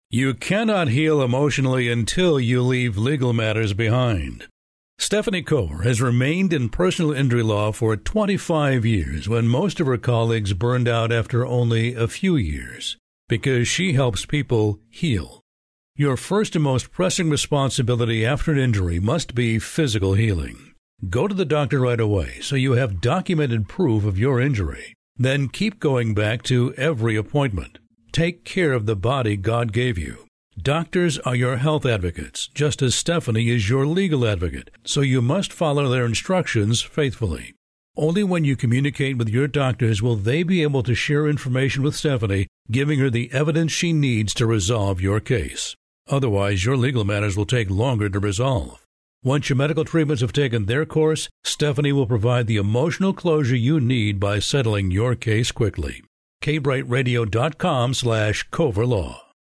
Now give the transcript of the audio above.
You cannot heal emotionally until you leave legal matters behind. Stephanie Cover has remained in personal injury law for 25 years when most of her colleagues burned out after only a few years, because she helps people heal. Your first and most pressing responsibility after an injury must be physical healing. Go to the doctor right away so you have documented proof of your injury. Then keep going back to every appointment. Take care of the body God gave you. Doctors are your health advocates, just as Stephanie is your legal advocate, so you must follow their instructions faithfully. Only when you communicate with your doctors will they be able to share information with Stephanie, giving her the evidence she needs to resolve your case. Otherwise, your legal matters will take longer to resolve. Once your medical treatments have taken their course, Stephanie will provide the emotional closure you need by settling your case quickly. kbrightradio.com/Coverlaw.